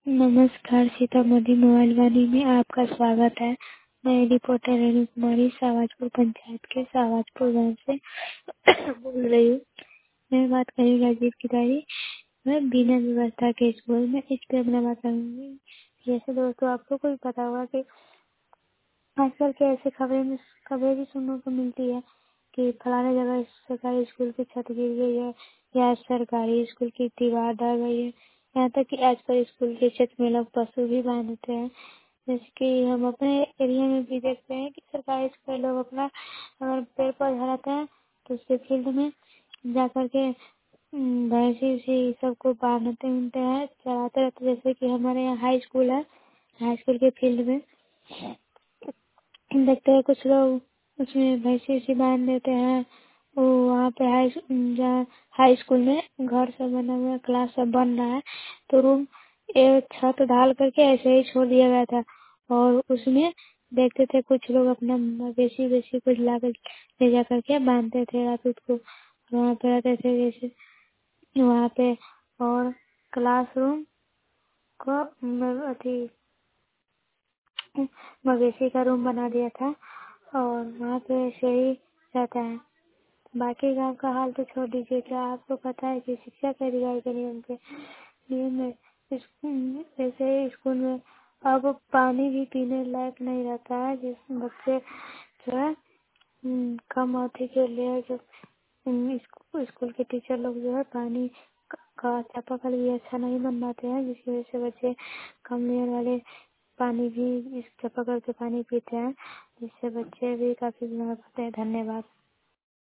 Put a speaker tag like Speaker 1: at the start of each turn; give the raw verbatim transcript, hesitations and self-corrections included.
Speaker 1: नमस्कार, सीतामढ़ी मोबाइल वाणी में आपका स्वागत है। मैं रिपोर्टर रेणु कुमारी सावाजपुर पंचायत के सावाजपुर गांव से बोल रही हूँ। मैं बात करूँ राजीव किदारी। मैं बिना व्यवस्था के स्कूल में इस पे अपना बात करूँगी। जैसे दोस्तों आपको कोई पता होगा कि आजकल के ऐसे खबरें में खबरें भी सुनने को मिलती है कि फलाने जगह सरकारी स्कूल की छत गिर गई है या सरकारी स्कूल की दीवार ढह गई है। यहाँ तक कि आजकल स्कूल की छत में लोग पशु भी बांधते हैं। जैसे कि हम अपने एरिया में भी देखते हैं कि सरकारी स्कूल लोग अपना अगर पेड़ पौधा रहता है तो उसके फील्ड में जा करके हम्म, भैंसी उसी सबको बांधते उनते हैं, चराते रहते हैं। जैसे कि हमारे यहाँ हाई स्कूल है, हाई स्कूल के फील्ड में देखते हैं कुछ लोग उसमें भैंसी उसी बांध देते हैं। वो वहाँ पे हाई जहाँ हाई स्कूल में घर सब बना हुआ है, क्लास सब बन रहा है, तो रूम एक छत ढाल करके ऐसे ही छोड़ दिया गया था। और उसमें देखते थे कुछ लोग अपना मवेशी वेशी कुछ ला कर ले जा करके बांधते थे रात को, वहाँ पे रहते थे। जैसे वहाँ पे और क्लासरूम को म- अथी मवेशी का रूम बना दिया था और वहाँ पे ऐसे ही रहता है। बाकी गांव का हाल तो छोड़ दीजिए। क्या आपको पता है कि शिक्षा के अधिकार के नियम के नियम में इस- जैसे ही स्कूल में अब पानी भी पीने लायक नहीं रहता है, जिस बच्चे जो है हम्म, कम अवधि के लिए जो हम्म, स्कूल स्कूल के टीचर लोग जो है पानी क- का चापाकल भी अच्छा नहीं बनवाते हैं, जिसकी वजह से बच्चे कम लेयर वाले पानी भी इस चापाकल के पानी पीते हैं, जिससे बच्चे भी काफी बीमार पड़ते हैं। धन्यवाद।